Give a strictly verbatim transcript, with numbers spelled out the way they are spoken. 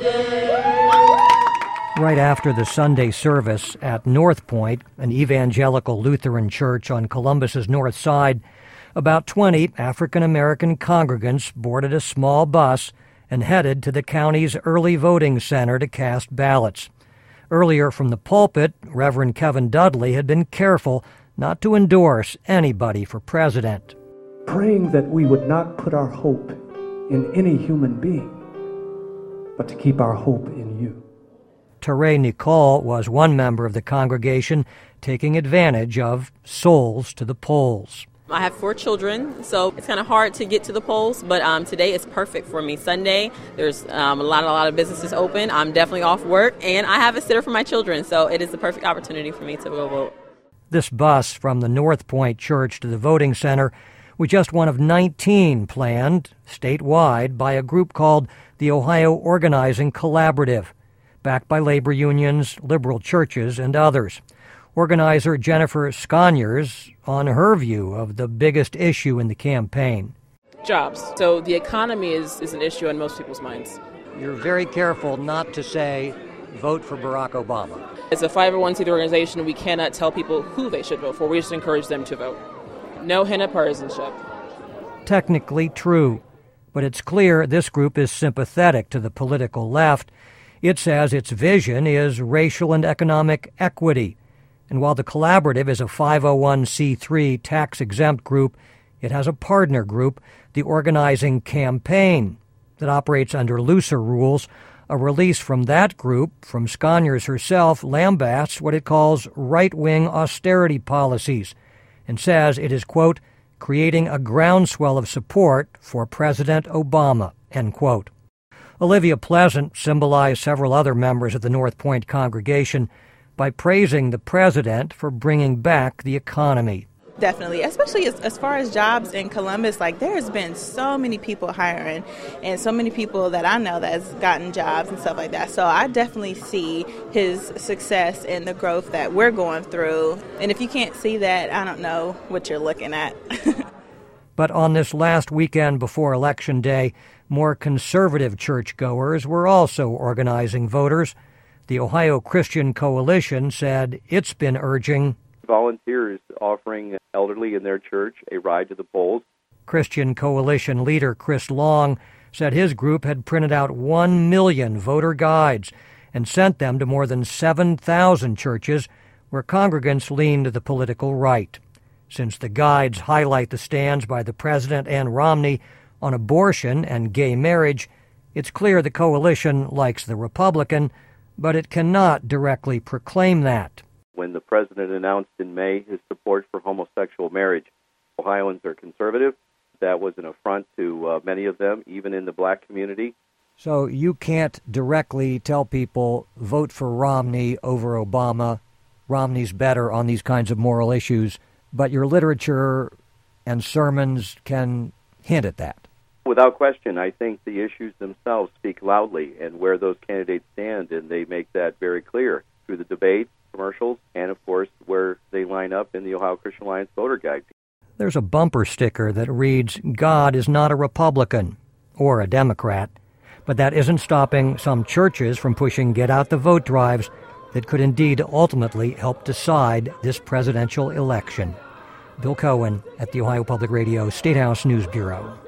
Right after the Sunday service at North Point, an evangelical Lutheran church on Columbus's north side, about twenty African-American congregants boarded a small bus and headed to the county's early voting center to cast ballots. Earlier from the pulpit, Reverend Kevin Dudley had been careful not to endorse anybody for president. Praying that we would not put our hope in any human being, but to keep our hope in you. Teray Nicole was one member of the congregation taking advantage of souls to the polls. I have four children, so it's kind of hard to get to the polls, but um, today is perfect for me. Sunday, there's um, a lot, a lot of businesses open. I'm definitely off work, and I have a sitter for my children, so it is the perfect opportunity for me to go vote. This bus from the North Point Church to the voting center was just one of nineteen planned statewide by a group called the Ohio Organizing Collaborative, backed by labor unions, liberal churches, and others. Organizer Jennifer Sconyers on her view of the biggest issue in the campaign. Jobs. So the economy is, is an issue on most people's minds. You're very careful not to say, vote for Barack Obama. As a five oh one c three organization, we cannot tell people who they should vote for. We just encourage them to vote. No hint of partisanship. Technically true, but it's clear this group is sympathetic to the political left. It says its vision is racial and economic equity. And while the Collaborative is a five oh one c three tax-exempt group, it has a partner group, the Organizing Campaign, that operates under looser rules. A release from that group, from Sconyers herself, lambasts what it calls right-wing austerity policies and says it is, quote, creating a groundswell of support for President Obama, end quote. Olivia Pleasant symbolized several other members of the North Point congregation by praising the president for bringing back the economy. Definitely, especially as, as far as jobs in Columbus, like there's been so many people hiring and so many people that I know that's gotten jobs and stuff like that. So I definitely see his success and the growth that we're going through. And if you can't see that, I don't know what you're looking at. But on this last weekend before Election Day, more conservative churchgoers were also organizing voters. The Ohio Christian Coalition said it's been urging volunteers offering elderly in their church a ride to the polls. Christian Coalition leader Chris Long said his group had printed out one million voter guides and sent them to more than seven thousand churches where congregants lean to the political right. Since the guides highlight the stands by the president and Romney on abortion and gay marriage, it's clear the coalition likes the Republican, but it cannot directly proclaim that. When the president announced in May his support for homosexual marriage, Ohioans are conservative. That was an affront to uh, many of them, even in the black community. So you can't directly tell people, vote for Romney over Obama. Romney's better on these kinds of moral issues, but your literature and sermons can hint at that. Without question, I think the issues themselves speak loudly and where those candidates stand, and they make that very clear through the debate, commercials, and, of course, where they line up in the Ohio Christian Alliance voter guide. There's a bumper sticker that reads, God is not a Republican or a Democrat, but that isn't stopping some churches from pushing get-out-the-vote drives that could indeed ultimately help decide this presidential election. Bill Cohen at the Ohio Public Radio State House News Bureau.